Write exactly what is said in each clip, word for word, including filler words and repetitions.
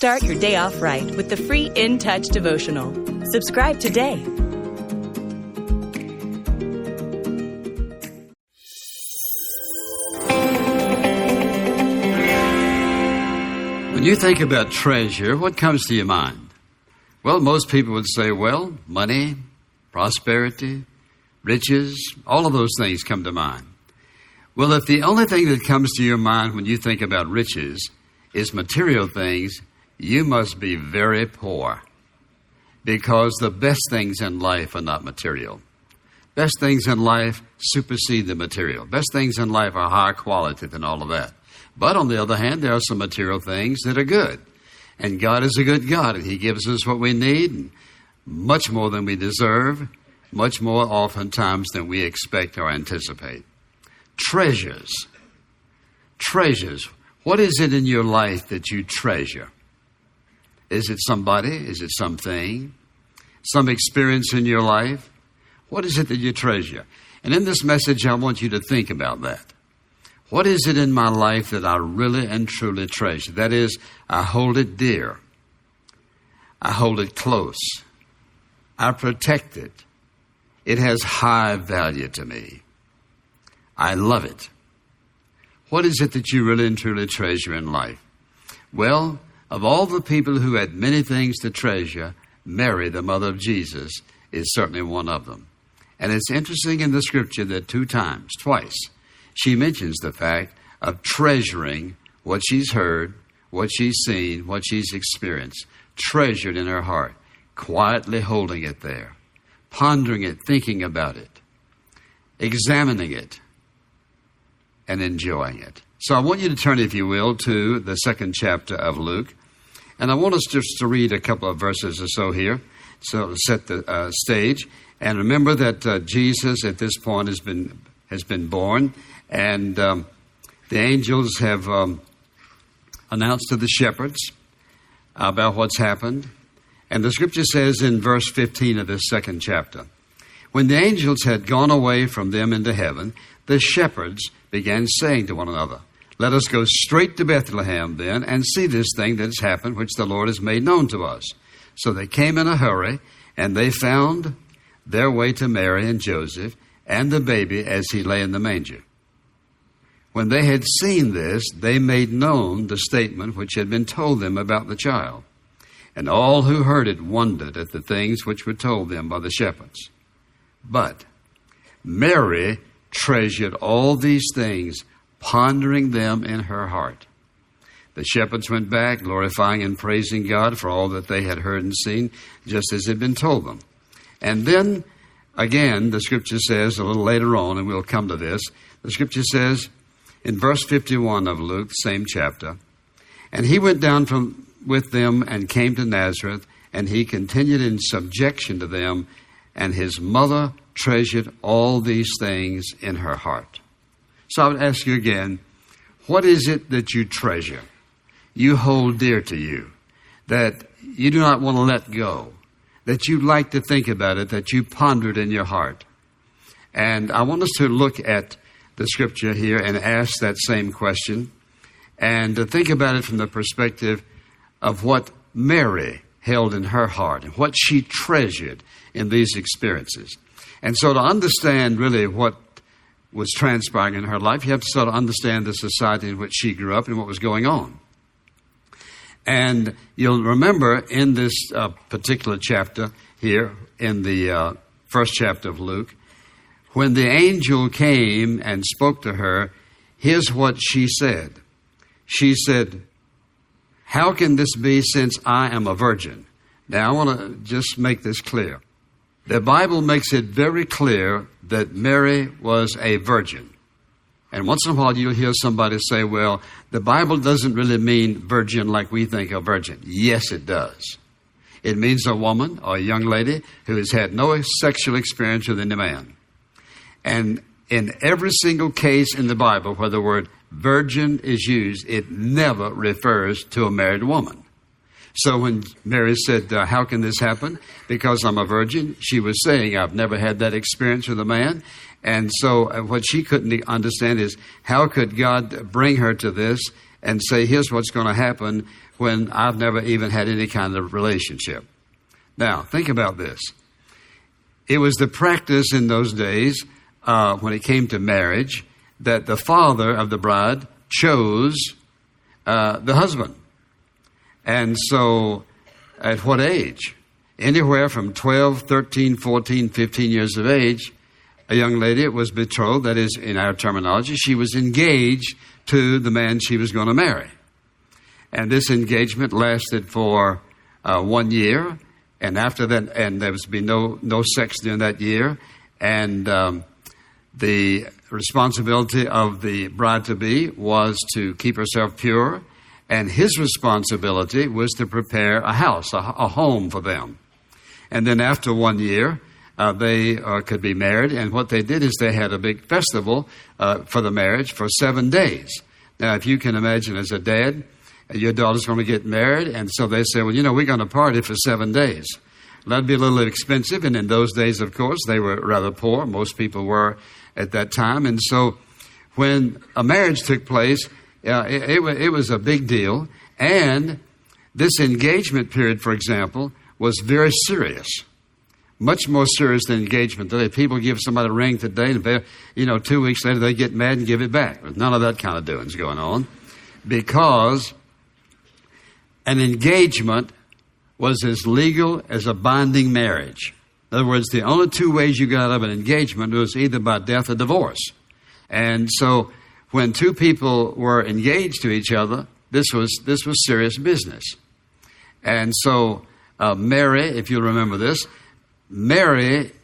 Start your day off right with the free In Touch devotional. Subscribe today. When you think about treasure, what comes to your mind? Well, most people would say, well, money, prosperity, riches, all of those things come to mind. Well, if the only thing that comes to your mind when you think about riches is material things, you must be very poor, because the best things in life are not material. Best things in life supersede the material. Best things in life are higher quality than all of that. But on the other hand, there are some material things that are good. And God is a good God, and He gives us what we need, and much more than we deserve, much more oftentimes than we expect or anticipate. Treasures. Treasures. What is it in your life that you treasure? Is it somebody? Is it something? Some experience in your life? What is it that you treasure? And in this message, I want you to think about that. What is it in my life that I really and truly treasure? That is, I hold it dear. I hold it close. I protect it. It has high value to me. I love it. What is it that you really and truly treasure in life? Well, of all the people who had many things to treasure, Mary, the mother of Jesus, is certainly one of them. And it's interesting in the scripture that two times, twice, she mentions the fact of treasuring what she's heard, what she's seen, what she's experienced, treasured in her heart, quietly holding it there, pondering it, thinking about it, examining it, and enjoying it. So I want you to turn, if you will, to the second chapter of Luke. And I want us just to read a couple of verses or so here, so to set the uh, stage. And remember that uh, Jesus at this point has been has been born, and um, the angels have um, announced to the shepherds about what's happened. And the scripture says in verse fifteen of this second chapter, when the angels had gone away from them into heaven, the shepherds began saying to one another, let us go straight to Bethlehem then and see this thing that has happened, which the Lord has made known to us. So they came in a hurry, and they found their way to Mary and Joseph and the baby as he lay in the manger. When they had seen this, they made known the statement which had been told them about the child. And all who heard it wondered at the things which were told them by the shepherds. But Mary treasured all these things, pondering them in her heart. The shepherds went back, glorifying and praising God for all that they had heard and seen, just as had been told them. And then, again, the scripture says a little later on, and we'll come to this, the scripture says in verse fifty-one of Luke, same chapter, and he went down from with them and came to Nazareth, and he continued in subjection to them, and his mother treasured all these things in her heart. So I would ask you again, what is it that you treasure, you hold dear to you, that you do not want to let go, that you like to think about it, that you ponder it in your heart? And I want us to look at the scripture here and ask that same question, and to think about it from the perspective of what Mary held in her heart and what she treasured in these experiences. And so to understand really what was transpiring in her life, you have to sort of understand the society in which she grew up and what was going on. And you'll remember in this uh, particular chapter here, in the uh, first chapter of Luke, when the angel came and spoke to her, here's what she said. She said, how can this be since I am a virgin? Now, I want to just make this clear. The Bible makes it very clear that Mary was a virgin. And once in a while you'll hear somebody say, well, the Bible doesn't really mean virgin like we think of virgin. Yes, it does. It means a woman or a young lady who has had no sexual experience with any man. And in every single case in the Bible where the word virgin is used, it never refers to a married woman. So when Mary said, uh, how can this happen? Because I'm a virgin, she was saying, I've never had that experience with a man. And so uh, what she couldn't understand is, how could God bring her to this and say, here's what's going to happen when I've never even had any kind of relationship. Now, think about this. It was the practice in those days, uh, when it came to marriage, that the father of the bride chose uh, the husband. And so, at what age? Anywhere from twelve, thirteen, fourteen, fifteen years of age, a young lady was betrothed. That is, in our terminology, she was engaged to the man she was going to marry. And this engagement lasted for uh, one year. And after that, and there was to be no, no sex during that year. And um, the responsibility of the bride-to-be was to keep herself pure. And his responsibility was to prepare a house, a, a home for them. And then after one year, uh, they uh, could be married. And what they did is they had a big festival uh, for the marriage for seven days. Now, if you can imagine as a dad, your daughter's going to get married. And so they said, well, you know, we're going to party for seven days. That'd be a little expensive. And in those days, of course, they were rather poor. Most people were at that time. And so when a marriage took place, uh, it, it, it was a big deal. And this engagement period, for example, was very serious. Much more serious than engagement today. People give somebody a ring today, and they, you know, two weeks later they get mad and give it back. There's none of that kind of doings going on, because an engagement was as legal as a binding marriage. In other words, the only two ways you got out of an engagement was either by death or divorce. And so when two people were engaged to each other, this was this was serious business. And so uh, Mary, if you'll remember this, Mary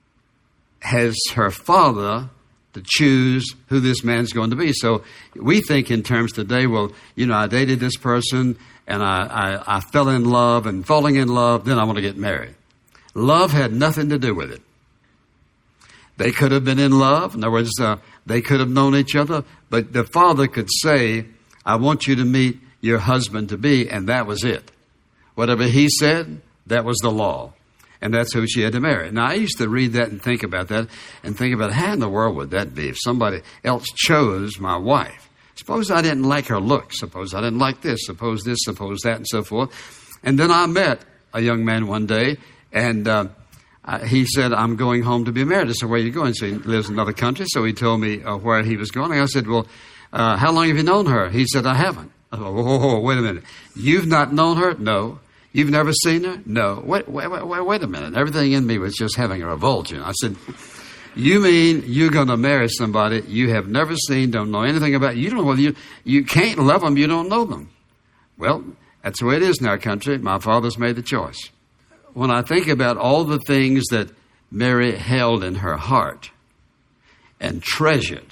has her father to choose who this man's going to be. So we think in terms today, well, you know, I dated this person and I, I, I fell in love, and falling in love, then I want to get married. Love had nothing to do with it. They could have been in love. In other words, uh, they could have known each other, but the father could say, I want you to meet your husband-to-be, and that was it. Whatever he said, that was the law. And that's who she had to marry. Now, I used to read that and think about that and think about how in the world would that be if somebody else chose my wife? Suppose I didn't like her looks. Suppose I didn't like this. Suppose this, suppose that, and so forth. And then I met a young man one day, and uh, I, he said, I'm going home to be married. I said, where are you going? So he lives in another country. So he told me uh, where he was going. And I said, well, uh, how long have you known her? He said, I haven't. I said, whoa, whoa, whoa, wait a minute. You've not known her? No. You've never seen her? No. Wait, wait, wait, wait a minute. Everything in me was just having a revulsion. I said, you mean you're going to marry somebody you have never seen, don't know anything about? You don't know whether you, you can't love them, you don't know them. Well, that's the way it is in our country. My father's made the choice. When I think about all the things that Mary held in her heart and treasured,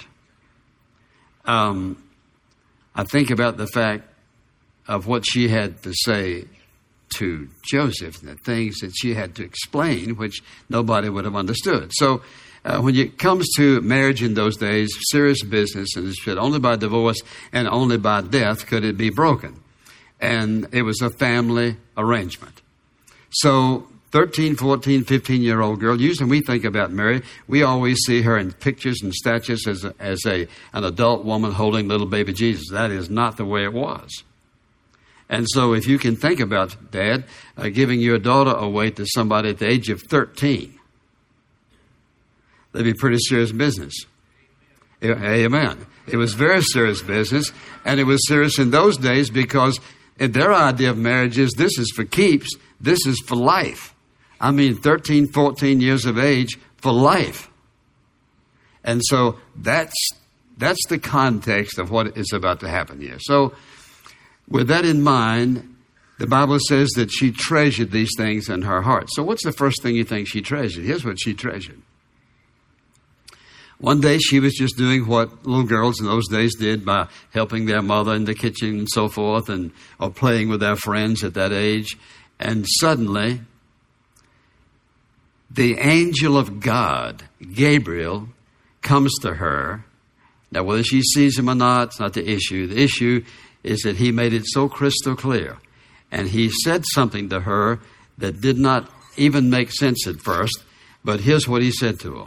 um, I think about the fact of what she had to say to Joseph, and the things that she had to explain, which nobody would have understood. So uh, when it comes to marriage in those days, serious business, and it said only by divorce and only by death could it be broken. And it was a family arrangement. So thirteen, fourteen, fifteen-year-old girl, usually when we think about Mary, we always see her in pictures and statues as a, as a an adult woman holding little baby Jesus. That is not the way it was. And so if you can think about, Dad, uh, giving your daughter away to somebody at the age of thirteen, that'd be pretty serious business. Amen. It was very serious business, and it was serious in those days because their idea of marriage is this is for keeps, this is for life. I mean, thirteen, fourteen years of age for life. And so that's that's the context of what is about to happen here. So with that in mind, the Bible says that she treasured these things in her heart. So what's the first thing you think she treasured? Here's what she treasured. One day she was just doing what little girls in those days did by helping their mother in the kitchen and so forth, and or playing with their friends at that age. And suddenly, the angel of God, Gabriel, comes to her. Now, whether she sees him or not, it's not the issue. The issue is that he made it so crystal clear. And he said something to her that did not even make sense at first. But here's what he said to her.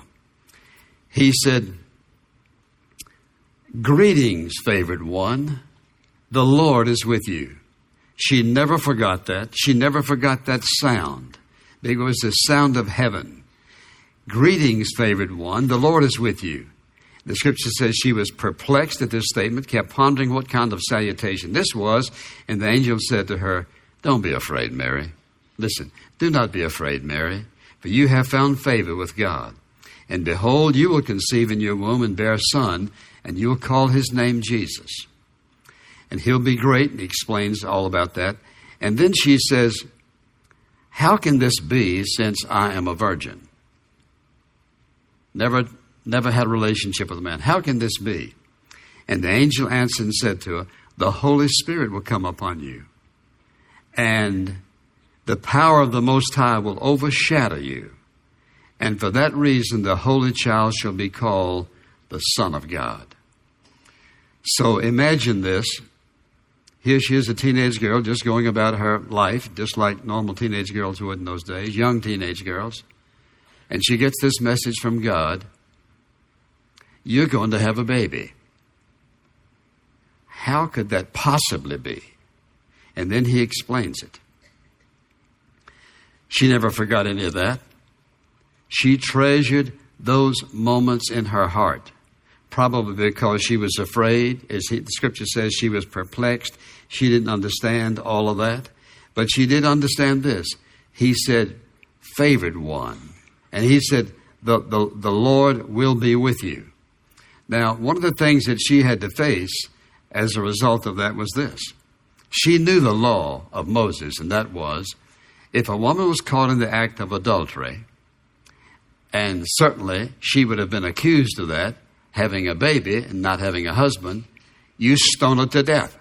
He said, "Greetings, favored one. the Lord is with you. She never forgot that. She never forgot that sound. It was the sound of heaven. Greetings, favored one. The Lord is with you. The scripture says she was perplexed at this statement, kept pondering what kind of salutation this was, and the angel said to her, don't be afraid, Mary. Listen, do not be afraid, Mary, for you have found favor with God. And behold, you will conceive in your womb and bear a son, and you will call his name Jesus. And he'll be great, and he explains all about that. And then she says, how can this be since I am a virgin? Never Never had a relationship with a man. How can this be? And the angel answered and said to her, the Holy Spirit will come upon you, and the power of the Most High will overshadow you. And for that reason, the Holy Child shall be called the Son of God. So imagine this. Here she is, a teenage girl, just going about her life, just like normal teenage girls would in those days, young teenage girls. And she gets this message from God. You're going to have a baby. How could that possibly be? And then he explains it. She never forgot any of that. She treasured those moments in her heart, probably because she was afraid. As he, the scripture says, she was perplexed. She didn't understand all of that. But she did understand this. He said, favored one. And he said, the, the, the Lord will be with you. Now, one of the things that she had to face as a result of that was this. She knew the law of Moses, and that was, if a woman was caught in the act of adultery, and certainly she would have been accused of that, having a baby and not having a husband, you stone her to death.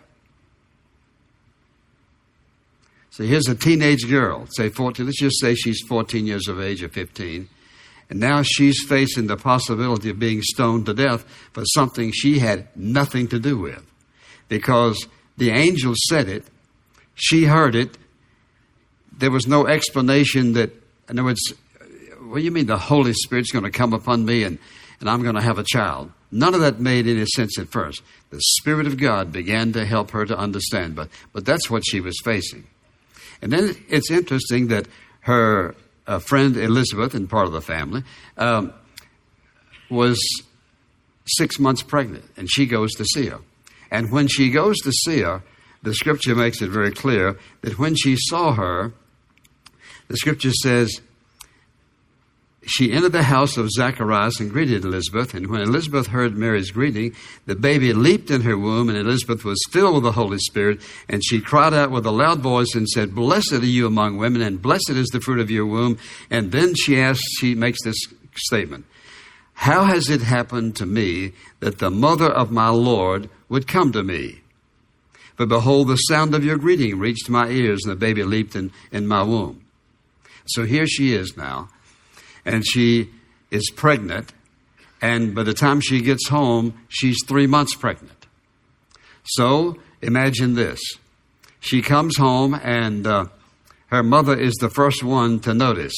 So here's a teenage girl, say fourteen, let's just say she's fourteen years of age or fifteen, and now she's facing the possibility of being stoned to death for something she had nothing to do with. Because the angel said it, she heard it, there was no explanation that, in other words, what do you mean the Holy Spirit's going to come upon me and, and I'm going to have a child? None of that made any sense at first. The Spirit of God began to help her to understand, but, but that's what she was facing. And then it's interesting that her uh, friend Elizabeth, and part of the family, um, was six months pregnant, and she goes to see her. And when she goes to see her, the scripture makes it very clear that when she saw her, the scripture says, she entered the house of Zacharias and greeted Elizabeth. And when Elizabeth heard Mary's greeting, the baby leaped in her womb, and Elizabeth was filled with the Holy Spirit. And she cried out with a loud voice and said, blessed are you among women, and blessed is the fruit of your womb. And then she asks, she makes this statement, how has it happened to me that the mother of my Lord would come to me? But behold, the sound of your greeting reached my ears, and the baby leaped in, in my womb. So here she is now. And she is pregnant, and by the time she gets home, she's three months pregnant. So imagine this. She comes home, and uh, her mother is the first one to notice.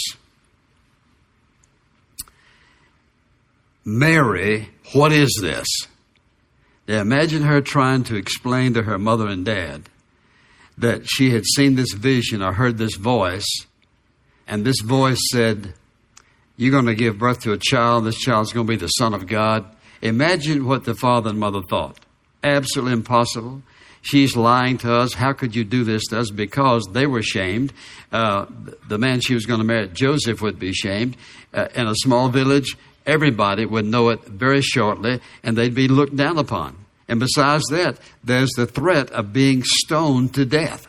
Mary, what is this? Now imagine her trying to explain to her mother and dad that she had seen this vision or heard this voice, and this voice said, you're going to give birth to a child. This child's going to be the Son of God. Imagine what the father and mother thought. Absolutely impossible. She's lying to us. How could you do this to us? Because they were shamed. Uh, the man she was going to marry, Joseph, would be shamed. Uh, in a small village, everybody would know it very shortly, and they'd be looked down upon. And besides that, there's the threat of being stoned to death.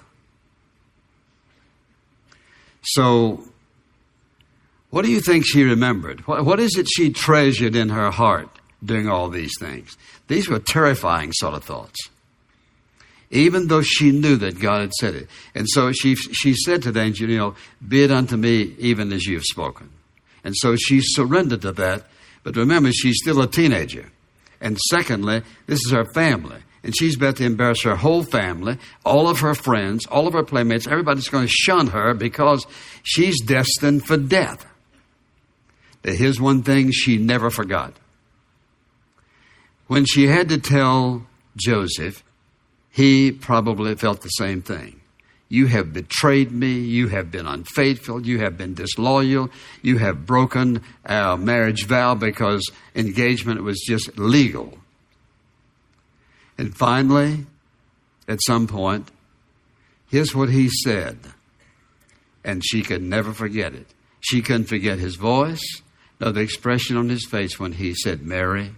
So, what do you think she remembered? What, what is it she treasured in her heart doing all these things? These were terrifying sort of thoughts. Even though she knew that God had said it. And so she she said to the angel, you know, be it unto me even as you have spoken. And so she surrendered to that. But remember, she's still a teenager. And secondly, this is her family. And she's about to embarrass her whole family, all of her friends, all of her playmates. Everybody's going to shun her because she's destined for death. But here's one thing she never forgot. When she had to tell Joseph, he probably felt the same thing. You have betrayed me. You have been unfaithful. You have been disloyal. You have broken our marriage vow because engagement was just legal. And finally, at some point, here's what he said. And she could never forget it. She couldn't forget his voice, nor the expression on his face when he said, Mary,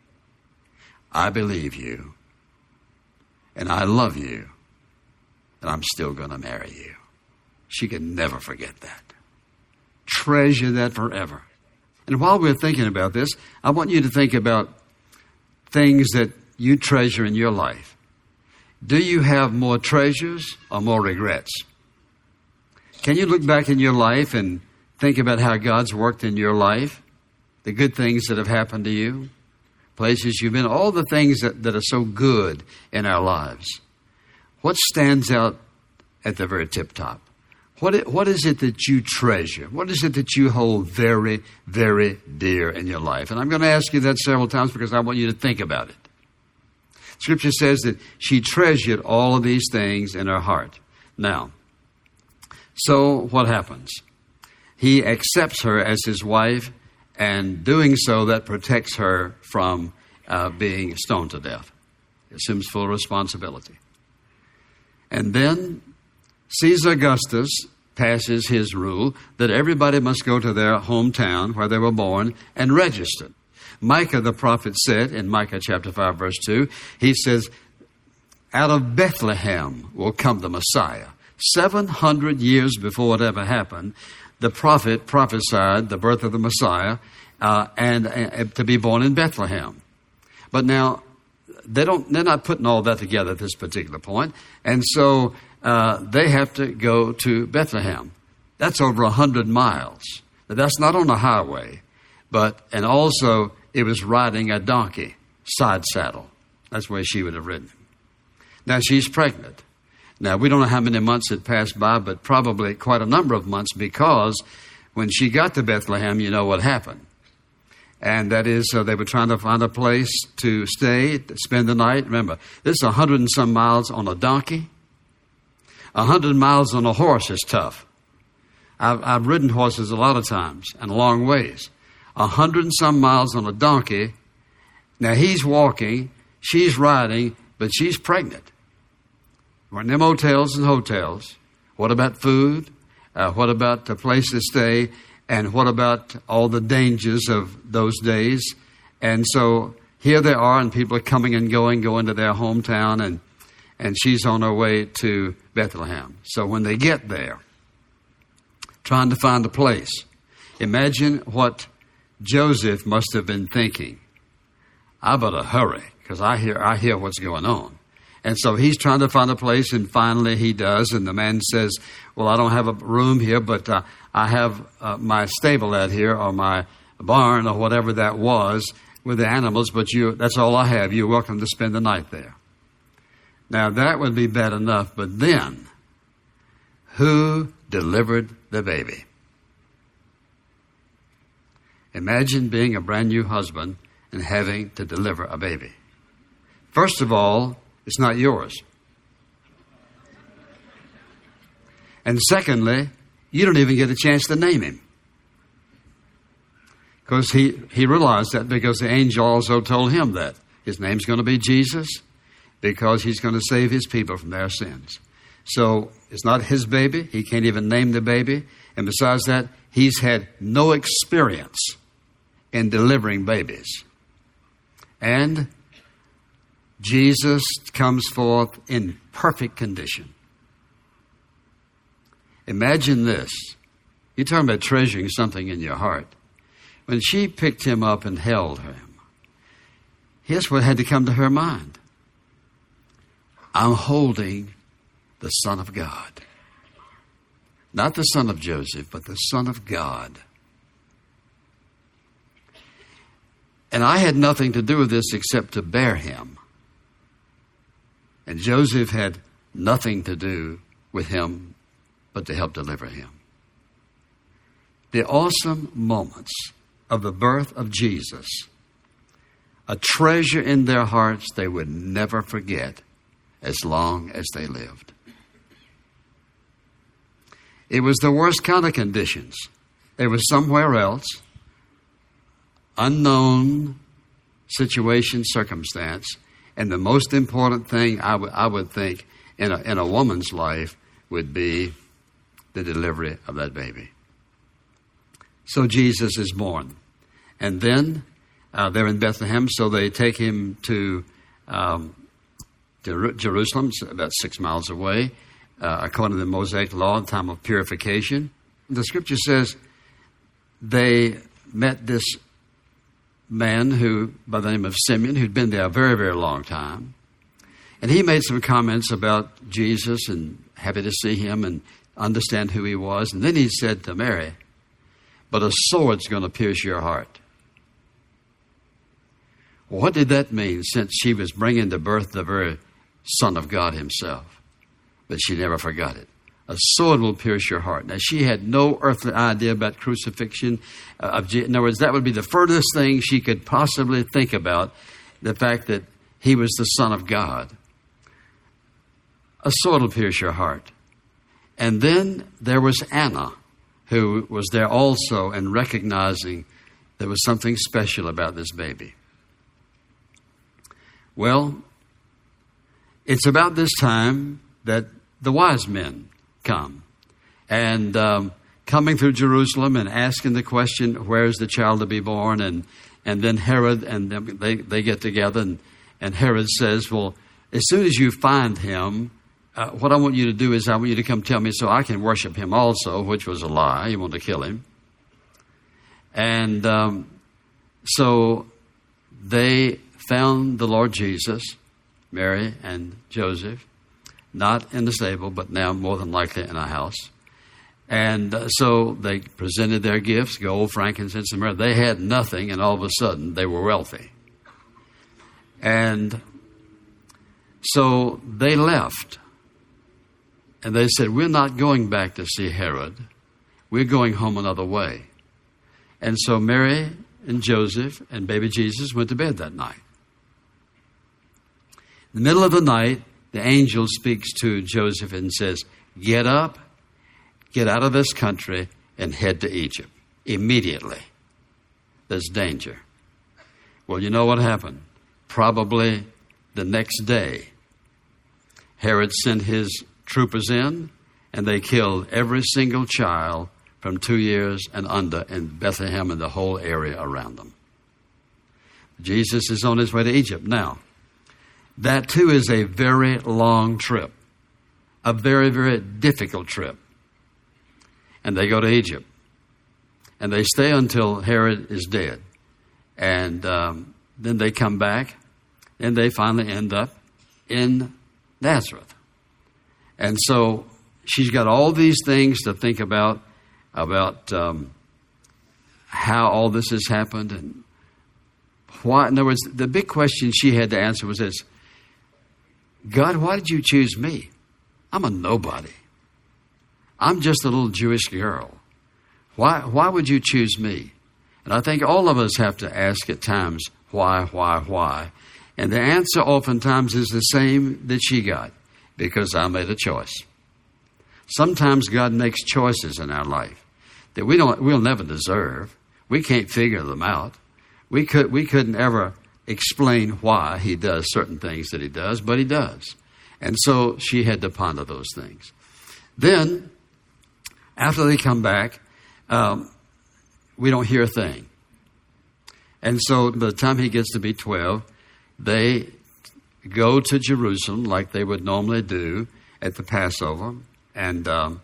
I believe you, and I love you, and I'm still going to marry you. She could never forget that. Treasure that forever. And while we're thinking about this, I want you to think about things that you treasure in your life. Do you have more treasures or more regrets? Can you look back in your life and think about how God's worked in your life? The good things that have happened to you? Places you've been, all the things that, that are so good in our lives. What stands out at the very tip top? What, it, what is it that you treasure? What is it that you hold very, very dear in your life? And I'm going to ask you that several times because I want you to think about it. Scripture says that she treasured all of these things in her heart. Now, so what happens? He accepts her as his wife, and doing so, that protects her from uh, being stoned to death. He assumes full responsibility. And then Caesar Augustus passes his rule that everybody must go to their hometown where they were born and register. Micah the prophet said in Micah chapter five, verse two, he says, out of Bethlehem will come the Messiah. seven hundred years before it ever happened, the prophet prophesied the birth of the Messiah uh, and uh, to be born in Bethlehem. But now, they don't, they're not putting all that together at this particular point. And so uh, they have to go to Bethlehem. That's over one hundred miles. Now, that's not on a highway, but, and also it was riding a donkey, side saddle. That's where she would have ridden. Now, she's pregnant. Now, we don't know how many months had passed by, but probably quite a number of months, because when she got to Bethlehem, you know what happened. And that is, uh, they were trying to find a place to stay, to spend the night. Remember, this is a hundred and some miles on a donkey. A hundred miles on a horse is tough. I've, I've ridden horses a lot of times and a long ways. A hundred and some miles on a donkey. Now, he's walking, she's riding, but she's pregnant. We're in them hotels and hotels. What about food? Uh, what about a place to stay? And what about all the dangers of those days? And so here they are, and people are coming and going, going to their hometown, and, and she's on her way to Bethlehem. So when they get there, trying to find a place, imagine what Joseph must have been thinking. I better hurry, because I hear, I hear what's going on. And so he's trying to find a place, and finally he does. And the man says, well, I don't have a room here, but uh, I have uh, my stable out here, or my barn, or whatever that was, with the animals, but you that's all I have. You're welcome to spend the night there. Now, that would be bad enough, but then, who delivered the baby? Imagine being a brand new husband and having to deliver a baby. First of all, it's not yours. And secondly, you don't even get a chance to name him. Because he, he realized that because the angel also told him that. His name's going to be Jesus, because he's going to save his people from their sins. So it's not his baby. He can't even name the baby. And besides that, he's had no experience in delivering babies. And Jesus comes forth in perfect condition. Imagine this. You're talking about treasuring something in your heart. When she picked him up and held him, here's what had to come to her mind. I'm holding the Son of God. Not the son of Joseph, but the Son of God. And I had nothing to do with this except to bear him. And Joseph had nothing to do with him but to help deliver him. The awesome moments of the birth of Jesus, a treasure in their hearts they would never forget as long as they lived. It was the worst kind of conditions. They were somewhere else, unknown situation, circumstance, and the most important thing I, w- I would think in a, in a woman's life would be the delivery of that baby. So Jesus is born. And then uh, they're in Bethlehem, so they take him to um, Jer- Jerusalem, it's about six miles away, uh, according to the Mosaic law, time of purification. The scripture says they met this man who, by the name of Simeon, who'd been there a very, very long time. And he made some comments about Jesus and happy to see him and understand who he was. And then he said to Mary, but a sword's going to pierce your heart. Well, what did that mean, since she was bringing to birth the very Son of God himself? But she never forgot it. A sword will pierce your heart. Now, she had no earthly idea about crucifixion. Uh, of Je- in other words, that would be the furthest thing she could possibly think about, the fact that he was the Son of God. A sword will pierce your heart. And then there was Anna, who was there also and recognizing there was something special about this baby. Well, it's about this time that the wise men come. And um, coming through Jerusalem and asking the question, where is the child to be born? And and then Herod, and they, they get together, and, and Herod says, well, as soon as you find him, uh, what I want you to do is I want you to come tell me so I can worship him also, which was a lie. He wanted to kill him. And um, so they found the Lord Jesus, Mary and Joseph, not in the stable, but now more than likely in a house. And uh, so they presented their gifts, gold, frankincense, and myrrh. They had nothing, and all of a sudden they were wealthy. And so they left. And they said, we're not going back to see Herod. We're going home another way. And so Mary and Joseph and baby Jesus went to bed that night. In the middle of the night, the angel speaks to Joseph and says, get up, get out of this country, and head to Egypt immediately. There's danger. Well, you know what happened? Probably the next day, Herod sent his troopers in, and they killed every single child from two years and under in Bethlehem and the whole area around them. Jesus is on his way to Egypt now. That, too, is a very long trip, a very, very difficult trip. And they go to Egypt. And they stay until Herod is dead. And um, then they come back, and they finally end up in Nazareth. And so she's got all these things to think about, about um, how all this has happened and why. In other words, the big question she had to answer was this: God, why did you choose me? I'm a nobody. I'm just a little Jewish girl. Why, why would you choose me? And I think all of us have to ask at times, why, why, why? And the answer oftentimes is the same that she got, because I made a choice. Sometimes God makes choices in our life that we don't, we'll never deserve. We can't figure them out. We could, we couldn't ever explain why he does certain things that he does, but he does. And so she had to ponder those things. Then, after they come back, um, we don't hear a thing. And so by the time he gets to be twelve, they go to Jerusalem like they would normally do at the Passover. And um,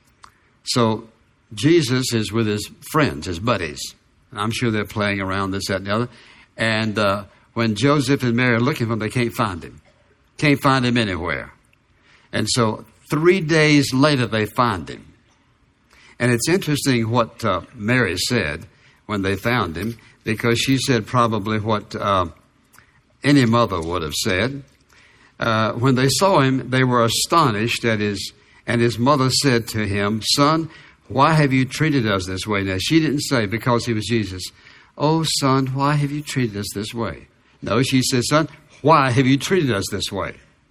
so Jesus is with his friends, his buddies. And I'm sure they're playing around this, that, and the other. And uh, when Joseph and Mary are looking for him, they can't find him. Can't find him anywhere. And so three days later, they find him. And it's interesting what uh, Mary said when they found him, because she said probably what uh, any mother would have said. Uh, when they saw him, they were astonished at his, and his mother said to him, "Son, why have you treated us this way?" Now, she didn't say, because he was Jesus, "Oh, son, why have you treated us this way?" No, she said, "Son, why have you treated us this way?"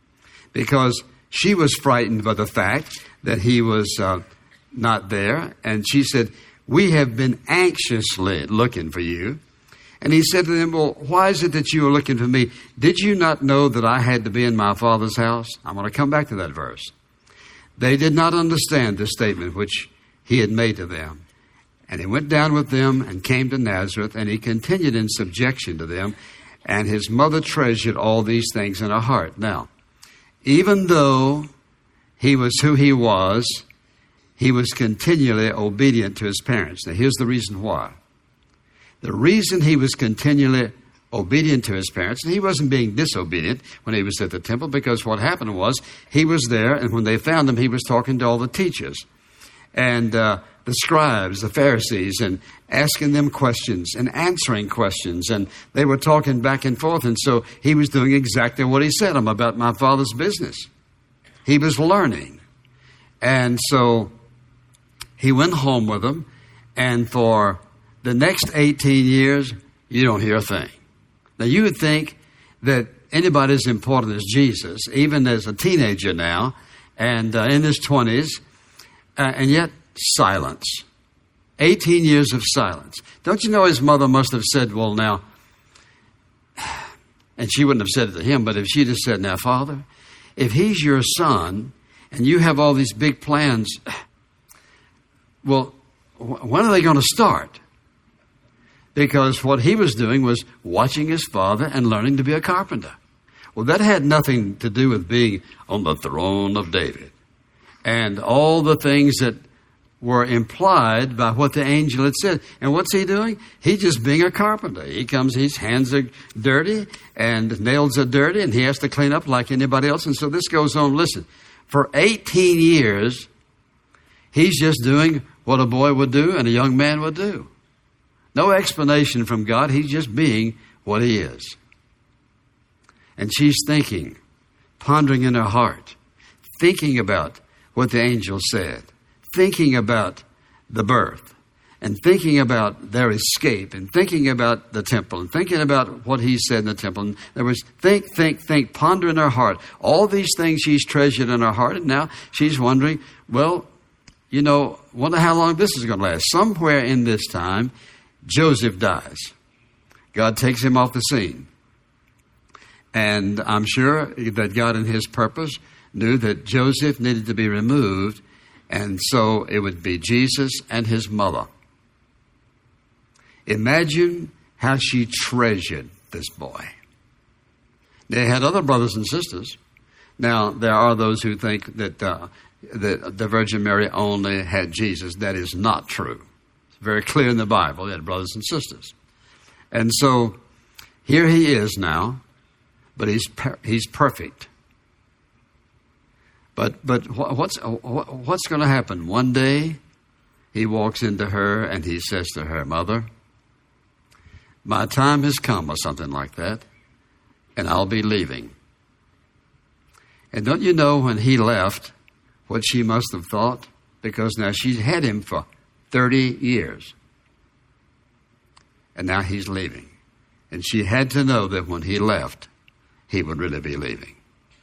because she was frightened by the fact that he was uh, not there. And she said, we have been anxiously looking for you. And he said to them, well, why is it that you are looking for me? Did you not know that I had to be in my Father's house? I'm going to come back to that verse. They did not understand the statement which he had made to them. And he went down with them and came to Nazareth, and he continued in subjection to them. And his mother treasured all these things in her heart. Now, even though he was who he was, he was continually obedient to his parents. Now, here's the reason why. The reason he was continually obedient to his parents, and he wasn't being disobedient when he was at the temple, because what happened was he was there, and when they found him, he was talking to all the teachers and uh, the scribes, the Pharisees, and asking them questions and answering questions, and they were talking back and forth, and so he was doing exactly what he said. I'm about my Father's business. He was learning. And so he went home with them, and for the next eighteen years, you don't hear a thing. Now, you would think that anybody as important as Jesus, even as a teenager now, and uh, in his twenties, uh, and yet silence. eighteen years of silence. Don't you know his mother must have said, well, now, and she wouldn't have said it to him, but if she'd have said, now, Father, if he's your son, and you have all these big plans, well, when are they going to start? Because what he was doing was watching his father and learning to be a carpenter. Well, that had nothing to do with being on the throne of David. And all the things that were implied by what the angel had said. And what's he doing? He's just being a carpenter. He comes, his hands are dirty and nails are dirty, and he has to clean up like anybody else. And so this goes on. Listen, for eighteen years, he's just doing what a boy would do and a young man would do. No explanation from God. He's just being what he is. And she's thinking, pondering in her heart, thinking about what the angel said, thinking about the birth, and thinking about their escape, and thinking about the temple, and thinking about what he said in the temple. And there was think, think, think, ponder in her heart. All these things she's treasured in her heart, and now she's wondering, well, you know, wonder how long this is going to last. Somewhere in this time, Joseph dies. God takes him off the scene. And I'm sure that God in his purpose knew that Joseph needed to be removed, and so it would be Jesus and his mother. Imagine how she treasured this boy. They had other brothers and sisters. Now, there are those who think that, uh, that the Virgin Mary only had Jesus. That is not true. It's very clear in the Bible. They had brothers and sisters. And so here he is now, but he's per- he's perfect. But but what's what's going to happen? One day, he walks into her and he says to her, "Mother, my time has come," or something like that, "and I'll be leaving." And don't you know when he left, what she must have thought? Because now she's had him for thirty years. And now he's leaving. And she had to know that when he left, he would really be leaving.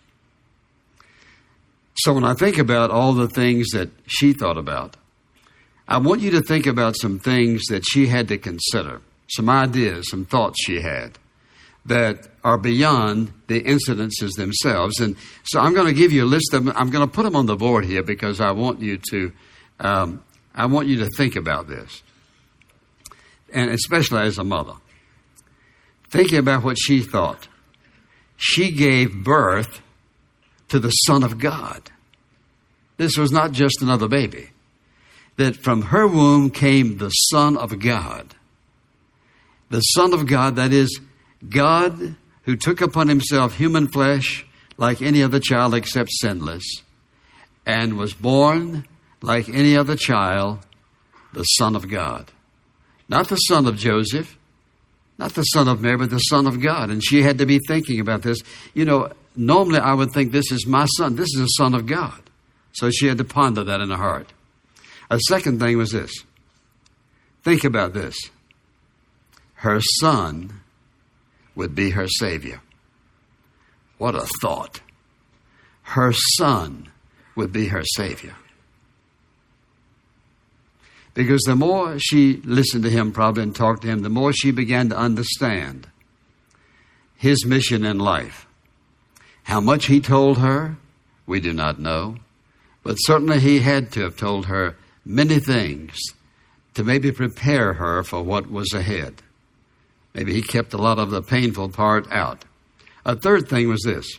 So when I think about all the things that she thought about, I want you to think about some things that she had to consider, some ideas, some thoughts she had that are beyond the incidences themselves. And so I'm going to give you a list of them. I'm going to put them on the board here because I want you to, um, I want you to think about this. And especially as a mother, thinking about what she thought. She gave birth to the Son of God. This was not just another baby. That from her womb came the Son of God. The Son of God, that is, God who took upon himself human flesh like any other child except sinless, and was born like any other child, the Son of God. Not the son of Joseph, not the son of Mary, but the Son of God. And she had to be thinking about this. You know, normally I would think this is my son. This is the Son of God. So she had to ponder that in her heart. A second thing was this. Think about this. Her son would be her Savior. What a thought. her son would be her Savior. Because the more she listened to him probably and talked to him, the more she began to understand his mission in life. How much he told her, we do not know. But certainly he had to have told her many things to maybe prepare her for what was ahead. Maybe he kept a lot of the painful part out. A third thing was this.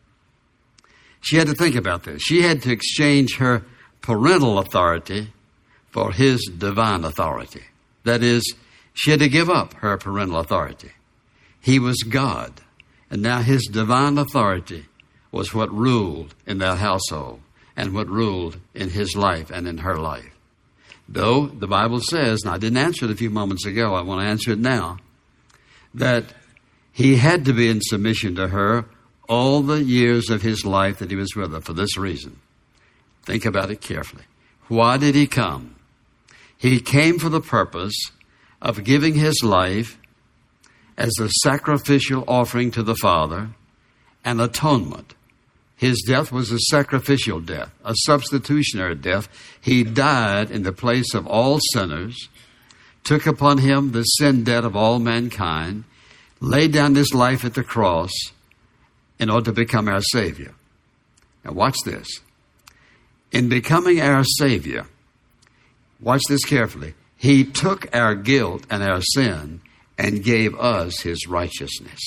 She had to think about this. She had to exchange her parental authority for his divine authority. That is, she had to give up her parental authority. He was God, and now his divine authority was what ruled in that household and what ruled in his life and in her life. Though the Bible says, and I didn't answer it a few moments ago, I want to answer it now, that he had to be in submission to her all the years of his life that he was with her for this reason. Think about it carefully. Why did he come? He came for the purpose of giving his life as a sacrificial offering to the Father, an atonement. His death was a sacrificial death, a substitutionary death. He died in the place of all sinners, took upon him the sin debt of all mankind, laid down his life at the cross in order to become our Savior. Now watch this. In becoming our Savior, watch this carefully, he took our guilt and our sin and gave us his righteousness.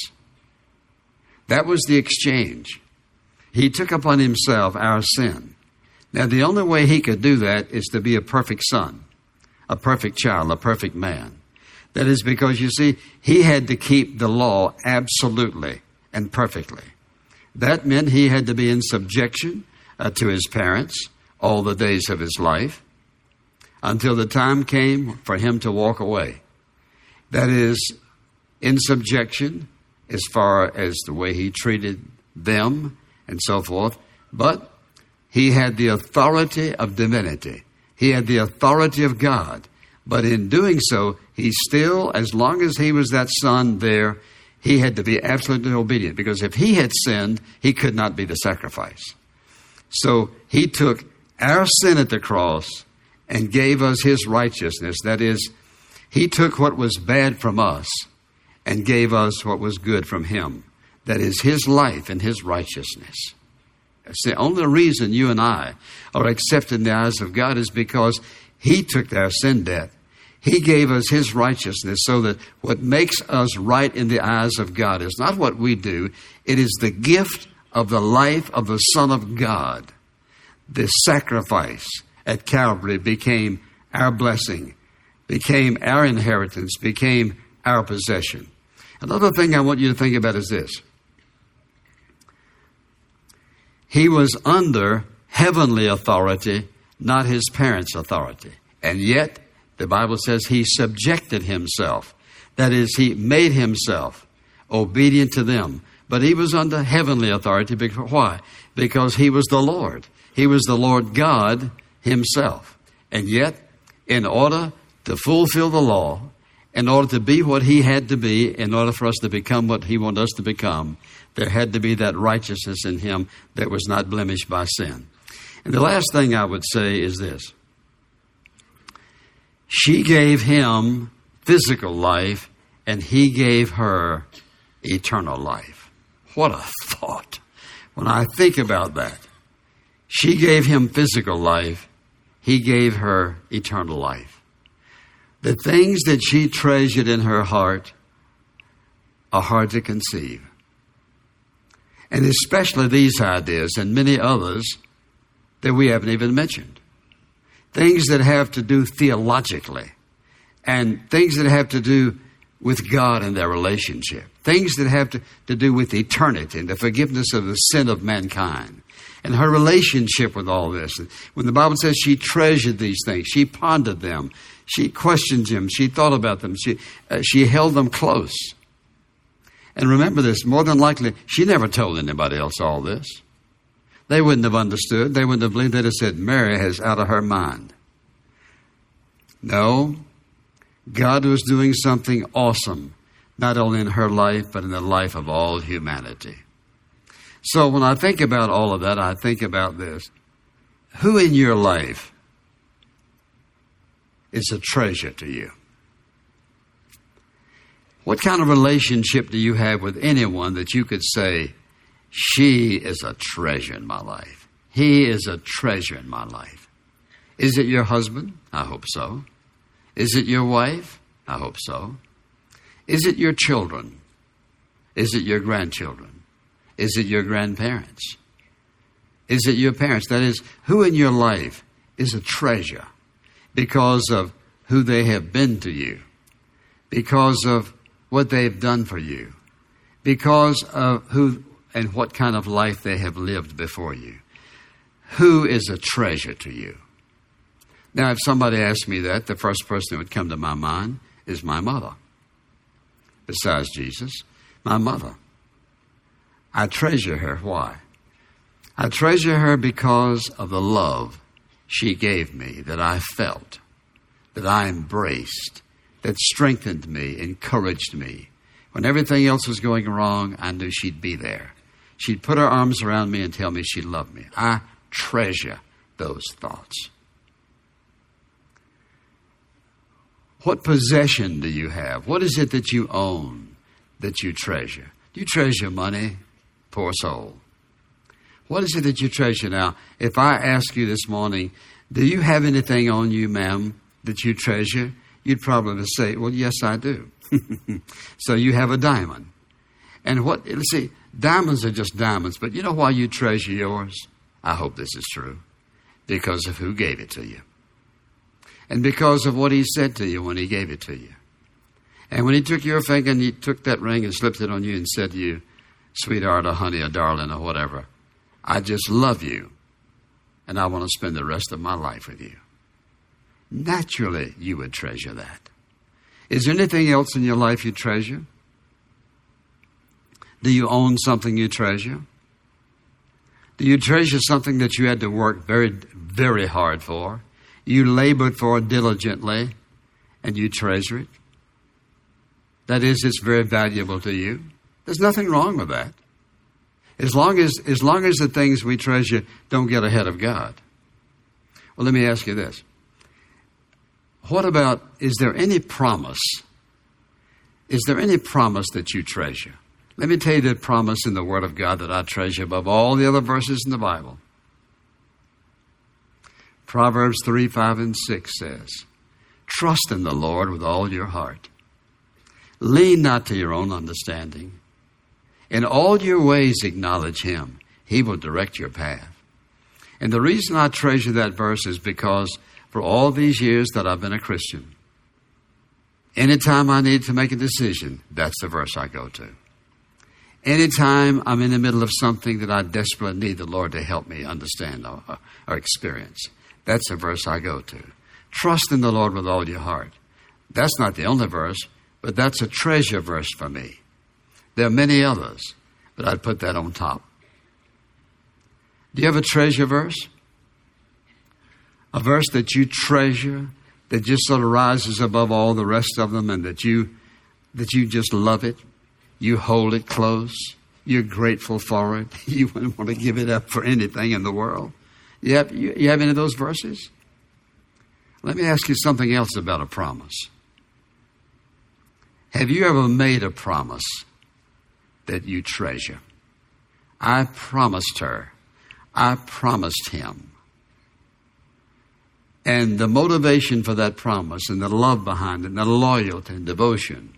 That was the exchange. He took upon himself our sin. Now, the only way he could do that is to be a perfect son, a perfect child, a perfect man. That is because, you see, he had to keep the law absolutely and perfectly. That meant he had to be in subjection uh, to his parents all the days of his life until the time came for him to walk away. That is, in subjection as far as the way he treated them and so forth. But he had the authority of divinity. He had the authority of God. But in doing so, he still, as long as he was that son there, he had to be absolutely obedient. Because if he had sinned, he could not be the sacrifice. So he took our sin at the cross and gave us his righteousness. That is, he took what was bad from us and gave us what was good from him. That is his life and his righteousness. That's the only reason you and I are accepted in the eyes of God is because he took our sin debt. He gave us his righteousness so that what makes us right in the eyes of God is not what we do. It is the gift of the life of the Son of God. The sacrifice at Calvary became our blessing, became our inheritance, became our possession. Another thing I want you to think about is this. He was under heavenly authority, not his parents' authority. And yet, the Bible says he subjected himself. That is, he made himself obedient to them. But he was under heavenly authority. Because, why? Because he was the Lord. He was the Lord God himself. And yet, in order to fulfill the law, in order to be what he had to be, in order for us to become what he wanted us to become, there had to be that righteousness in him that was not blemished by sin. And the last thing I would say is this. She gave him physical life, and he gave her eternal life. What a thought. When I think about that, she gave him physical life, he gave her eternal life. The things that she treasured in her heart are hard to conceive. And especially these ideas and many others that we haven't even mentioned. Things that have to do theologically and things that have to do with God and their relationship. Things that have to, to do with eternity and the forgiveness of the sin of mankind and her relationship with all this. When the Bible says she treasured these things, she pondered them, she questioned them, she thought about them, she, uh, she held them close. And remember this, more than likely, she never told anybody else all this. They wouldn't have understood. They wouldn't have believed. They'd have said, Mary has out of her mind. No, God was doing something awesome, not only in her life, but in the life of all humanity. So when I think about all of that, I think about this. Who in your life is a treasure to you? What kind of relationship do you have with anyone that you could say, she is a treasure in my life? He is a treasure in my life. Is it your husband? I hope so. Is it your wife? I hope so. Is it your children? Is it your grandchildren? Is it your grandparents? Is it your parents? That is, who in your life is a treasure because of who they have been to you, because of what they've done for you, because of who and what kind of life they have lived before you? Who is a treasure to you? Now, if somebody asked me that, the first person that would come to my mind is my mother. Besides Jesus, my mother. I treasure her. Why? I treasure her because of the love she gave me, that I felt, that I embraced, that strengthened me, encouraged me. When everything else was going wrong, I knew she'd be there. She'd put her arms around me and tell me she loved me. I treasure those thoughts. What possession do you have? What is it that you own that you treasure? Do you treasure money? Poor soul. What is it that you treasure now? If I ask you this morning, do you have anything on you, ma'am, that you treasure? You'd probably say, well, yes, I do. So you have a diamond. And what, let's see, diamonds are just diamonds, but you know why you treasure yours? I hope this is true. Because of who gave it to you. And because of what he said to you when he gave it to you. And when he took your finger and he took that ring and slipped it on you and said to you, sweetheart or honey or darling or whatever, I just love you and I want to spend the rest of my life with you. Naturally, you would treasure that. Is there anything else in your life you treasure? Do you own something you treasure? Do you treasure something that you had to work very, very hard for? You labored for diligently, and you treasure it. That is, it's very valuable to you. There's nothing wrong with that. As long as, as long as the things we treasure don't get ahead of God. Well, let me ask you this. What about, is there any promise? Is there any promise that you treasure? Let me tell you the promise in the Word of God that I treasure above all the other verses in the Bible. Proverbs three, five, and six says, trust in the Lord with all your heart. Lean not to your own understanding. In all your ways acknowledge him. He will direct your path. And the reason I treasure that verse is because for all these years that I've been a Christian, anytime I need to make a decision, that's the verse I go to. Anytime I'm in the middle of something that I desperately need the Lord to help me understand or, or experience, that's the verse I go to. Trust in the Lord with all your heart. That's not the only verse, but that's a treasure verse for me. There are many others, but I'd put that on top. Do you have a treasure verse? A verse that you treasure, that just sort of rises above all the rest of them, and that you that you just love it. You hold it close. You're grateful for it. You wouldn't want to give it up for anything in the world. You have, you, you have any of those verses? Let me ask you something else about a promise. Have you ever made a promise that you treasure? I promised her. I promised him. And the motivation for that promise and the love behind it and the loyalty and devotion.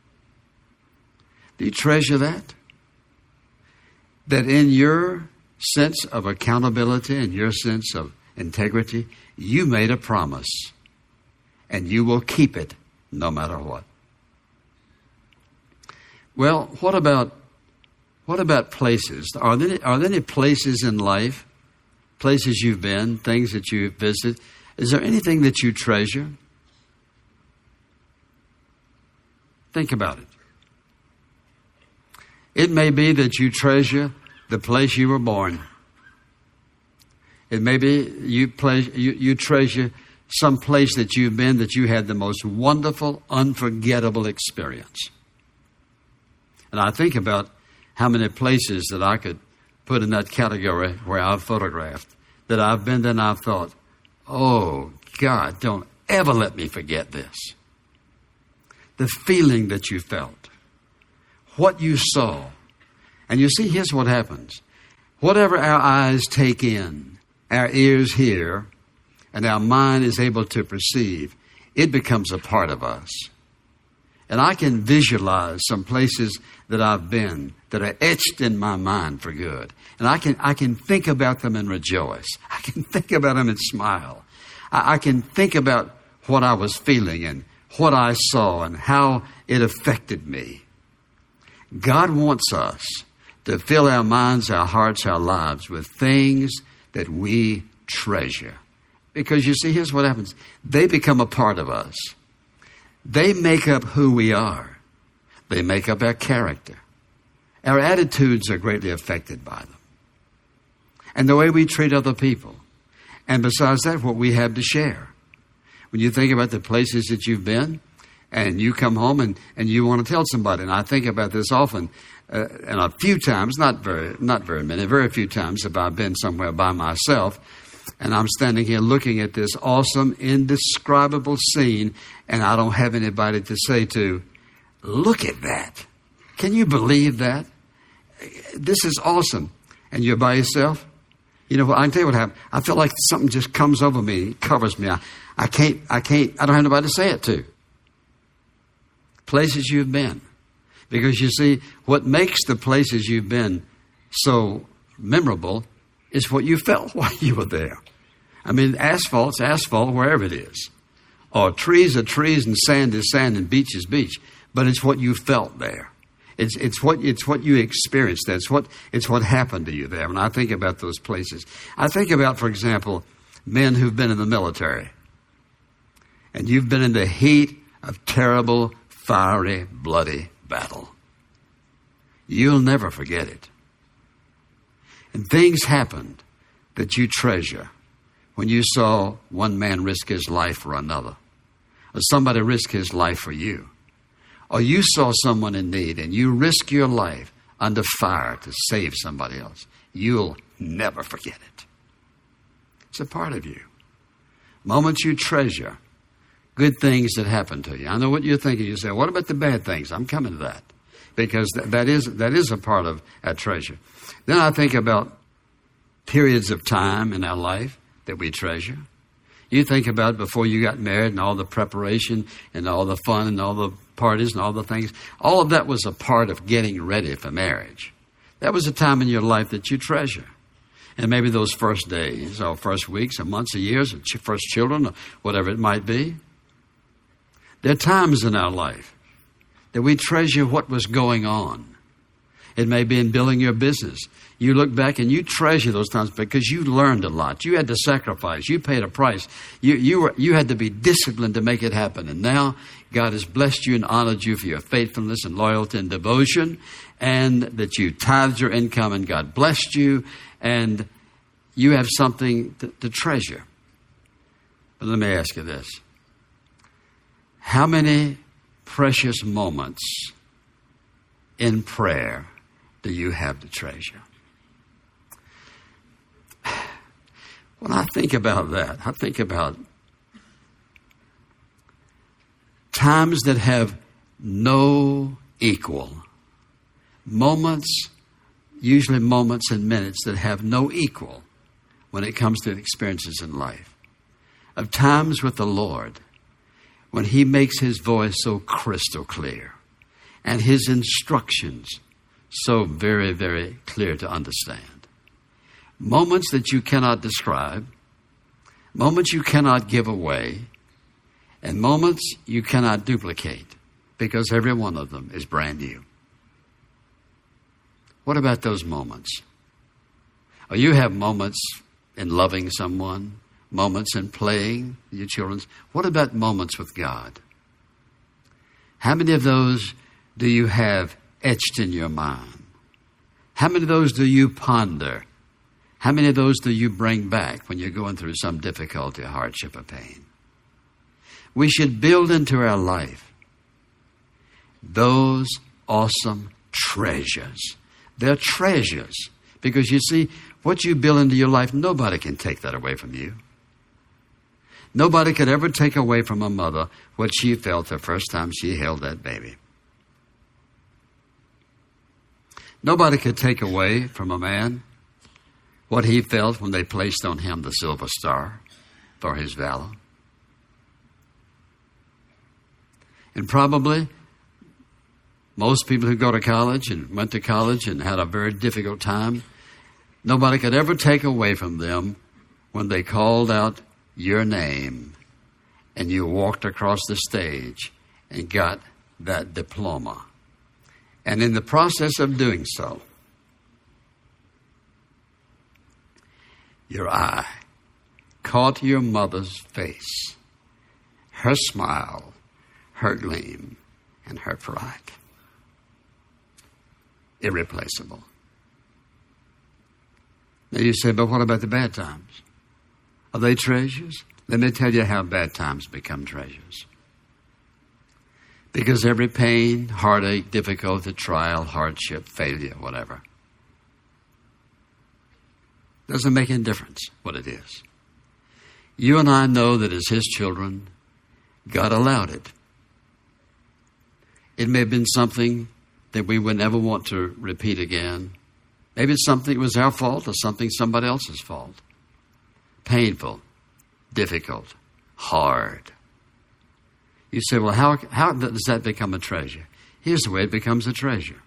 Do you treasure that? That in your sense of accountability and your sense of integrity, you made a promise and you will keep it no matter what. Well, what about what about places? Are there, are there any places in life, places you've been, things that you've visited? Is there anything that you treasure? Think about it. It may be that you treasure the place you were born. It may be you, play, you, you treasure some place that you've been that you had the most wonderful, unforgettable experience. And I think about how many places that I could put in that category where I've photographed, that I've been there and I've thought, oh, God, don't ever let me forget this. The feeling that you felt, what you saw. And you see, here's what happens. Whatever our eyes take in, our ears hear, and our mind is able to perceive, it becomes a part of us. And I can visualize some places that I've been that are etched in my mind for good. And I can I can think about them and rejoice. I can think about them and smile. I, I can think about what I was feeling and what I saw and how it affected me. God wants us to fill our minds, our hearts, our lives with things that we treasure. Because you see, here's what happens. They become a part of us. They make up who we are. They make up our character. Our attitudes are greatly affected by them. And the way we treat other people. And besides that, what we have to share. When you think about the places that you've been, and you come home and, and you want to tell somebody, and I think about this often, uh, and a few times, not very, not very many, very few times have I been somewhere by myself, and I'm standing here looking at this awesome, indescribable scene, and I don't have anybody to say to, look at that. Can you believe that? This is awesome. And you're by yourself? You know, I can tell you what happened. I feel like something just comes over me, covers me. I, I can't, I can't, I don't have nobody to say it to. Places you've been. Because you see, what makes the places you've been so memorable is what you felt while you were there. I mean, asphalt's asphalt wherever it is. Or trees are trees and sand is sand and beach is beach. But it's what you felt there. It's it's what it's what you experienced there. It's what it's what happened to you there. When I think about those places, I think about, for example, men who've been in the military. And you've been in the heat of terrible, fiery, bloody battle. You'll never forget it. And things happened that you treasure when you saw one man risk his life for another, or somebody risk his life for you, or you saw someone in need and you risk your life under fire to save somebody else. You'll never forget it. It's a part of you. Moments you treasure, good things that happen to you. I know what you're thinking. You say, what about the bad things? I'm coming to that. Because that, that is that is a part of our treasure. Then I think about periods of time in our life that we treasure. You think about before you got married and all the preparation and all the fun and all the parties and all the things. All of that was a part of getting ready for marriage. That was a time in your life that you treasure. And maybe those first days or first weeks or months or years or ch- first children or whatever it might be. There are times in our life that we treasure what was going on. It may be in building your business. You look back and you treasure those times because you learned a lot. You had to sacrifice. You paid a price. You, you, were, you had to be disciplined to make it happen. And now God has blessed you and honored you for your faithfulness and loyalty and devotion, and that you tithed your income and God blessed you, and you have something to, to treasure. But let me ask you this. How many precious moments in prayer do you have to treasure? When I think about that, I think about times that have no equal. Moments, usually moments and minutes that have no equal when it comes to experiences in life. Of times with the Lord when He makes His voice so crystal clear and His instructions so very, very clear to understand. Moments that you cannot describe, moments you cannot give away, and moments you cannot duplicate because every one of them is brand new. What about those moments? Or you have moments in loving someone, moments in playing with your children. What about moments with God? How many of those do you have etched in your mind? How many of those do you ponder? How many of those do you bring back when you're going through some difficulty, hardship, or pain? We should build into our life those awesome treasures. They're treasures Because you see, what you build into your life, nobody can take that away from you. Nobody could ever take away from a mother what she felt the first time she held that baby. Nobody could take away from a man what he felt when they placed on him the silver star for his valor. And probably most people who go to college and went to college and had a very difficult time, nobody could ever take away from them when they called out your name and you walked across the stage and got that diploma. And in the process of doing so, your eye caught your mother's face, her smile, her gleam, and her pride. Irreplaceable. Now you say, but what about the bad times? Are they treasures? Let me tell you how bad times become treasures. Because every pain, heartache, difficulty, trial, hardship, failure, whatever, doesn't make any difference what it is. You and I know that as His children, God allowed it. It may have been something that we would never want to repeat again. Maybe it's something that was our fault or something somebody else's fault. Painful, difficult, hard. You say, well, how, how does that become a treasure? Here's the way it becomes a treasure.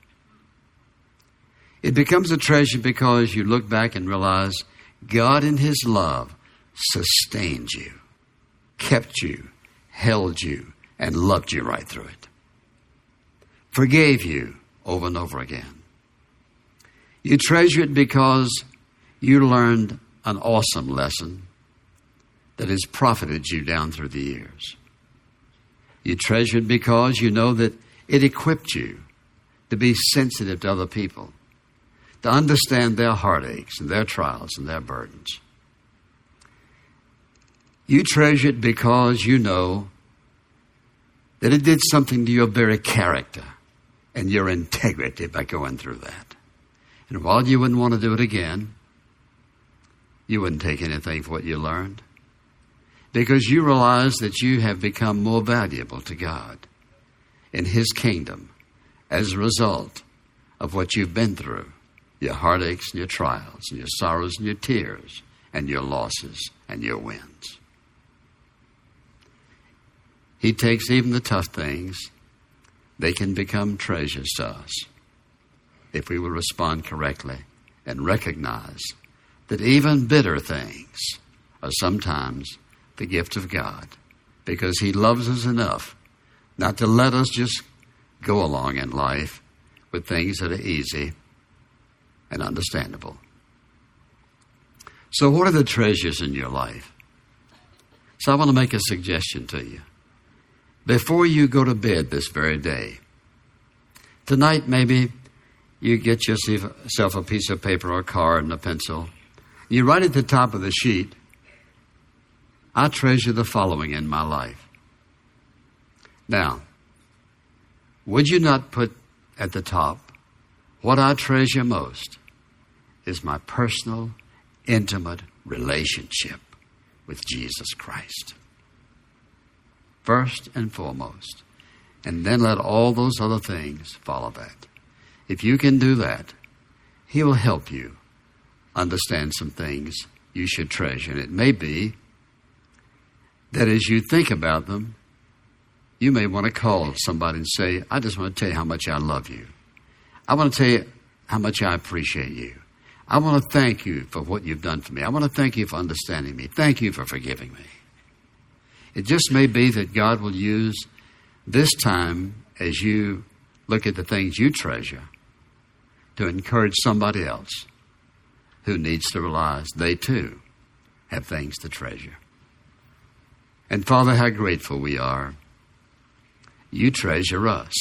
It becomes a treasure because you look back and realize God in His love sustained you, kept you, held you, and loved you right through it. Forgave you over and over again. You treasure it because you learned an awesome lesson that has profited you down through the years. You treasure it because you know that it equipped you to be sensitive to other people, to understand their heartaches and their trials and their burdens. You treasure it because you know that it did something to your very character and your integrity by going through that. And while you wouldn't want to do it again, you wouldn't take anything for what you learned, because you realize that you have become more valuable to God in His kingdom as a result of what you've been through, your heartaches and your trials and your sorrows and your tears and your losses and your wins. He takes even the tough things. They can become treasures to us if we will respond correctly and recognize that even bitter things are sometimes the gift of God, because He loves us enough not to let us just go along in life with things that are easy and understandable. So what are the treasures in your life? So I want to make a suggestion to you. Before you go to bed this very day, tonight maybe you get yourself a piece of paper or a card and a pencil. You write at the top of the sheet, I treasure the following in my life. Now, would you not put at the top, what I treasure most is my personal, intimate relationship with Jesus Christ. First and foremost. And then let all those other things follow that. If you can do that, He will help you understand some things you should treasure. And it may be that as you think about them, you may want to call somebody and say, I just want to tell you how much I love you. I want to tell you how much I appreciate you. I want to thank you for what you've done for me. I want to thank you for understanding me. Thank you for forgiving me. It just may be that God will use this time as you look at the things you treasure to encourage somebody else who needs to realize they too have things to treasure. And Father, how grateful we are. You treasure us.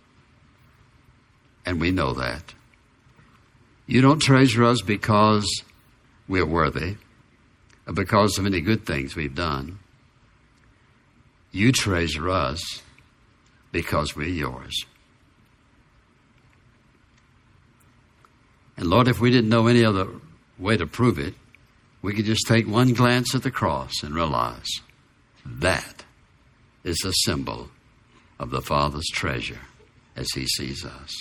And we know that. You don't treasure us because we're worthy or because of any good things we've done. You treasure us because we're yours. And Lord, if we didn't know any other way to prove it, we could just take one glance at the cross and realize that is a symbol of the Father's treasure as he sees us.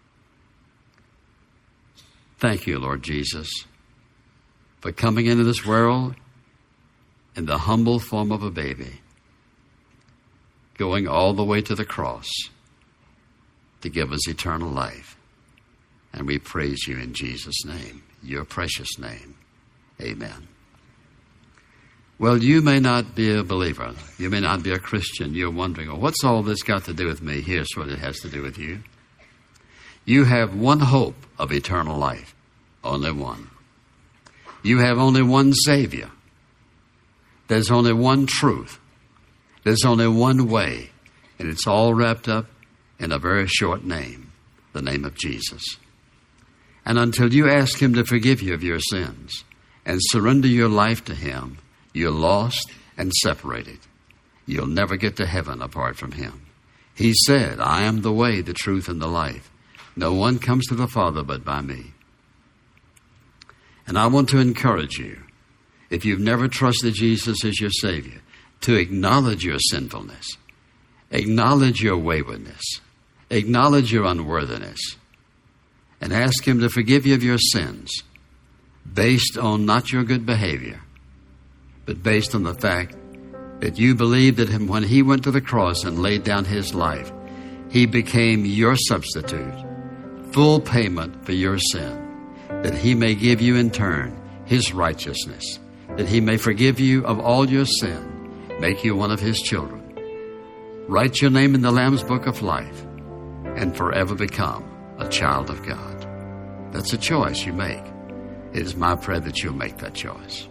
Thank you, Lord Jesus, for coming into this world in the humble form of a baby, going all the way to the cross to give us eternal life. And we praise you in Jesus' name, your precious name. Amen. Well, you may not be a believer. You may not be a Christian. You're wondering, well, what's all this got to do with me? Here's what it has to do with you. You have one hope of eternal life. Only one. You have only one Savior. There's only one truth. There's only one way. And it's all wrapped up in a very short name, the name of Jesus. And until you ask him to forgive you of your sins and surrender your life to him, you're lost and separated. You'll never get to heaven apart from him. He said, I am the way, the truth, and the life. No one comes to the Father but by me. And I want to encourage you, if you've never trusted Jesus as your Savior, to acknowledge your sinfulness, acknowledge your waywardness, acknowledge your unworthiness, and ask him to forgive you of your sins based on not your good behavior, but based on the fact that you believe that him, when he went to the cross and laid down his life, he became your substitute, full payment for your sin, that he may give you in turn his righteousness, that he may forgive you of all your sin, make you one of his children, write your name in the Lamb's Book of Life, and forever become a child of God. That's a choice you make. It is my prayer that you'll make that choice.